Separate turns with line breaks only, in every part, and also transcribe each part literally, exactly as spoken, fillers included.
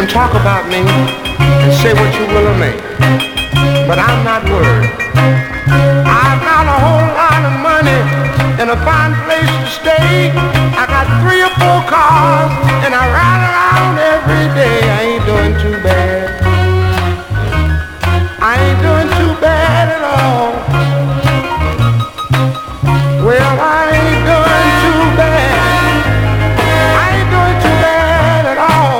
can talk about me and say what you will of me, but I'm not worried. I've got a whole lot of money and a fine place to stay. I got three or four cars and I ride around every day. I ain't doing too bad. I ain't doing too bad at all. Well, I ain't doing too bad. I ain't doing too bad at all.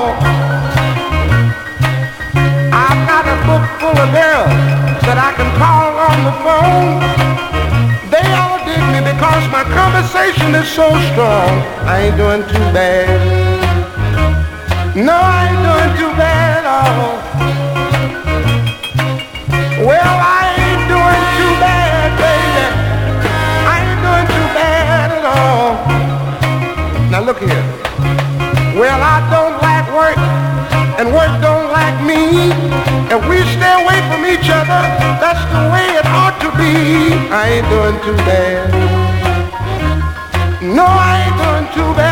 I've got a book full of girls that I can call on the phone. They all dig me because my conversation is so strong. I ain't doing too bad. No, I ain't doing too bad at all. Well, I ain't doing too bad, baby. I ain't doing too bad at all. Now look here. Well, I don't like work, and work don't like me. If we stay away from each other, that's the way it ought to be. I ain't doing too bad. No, I ain't doing too bad.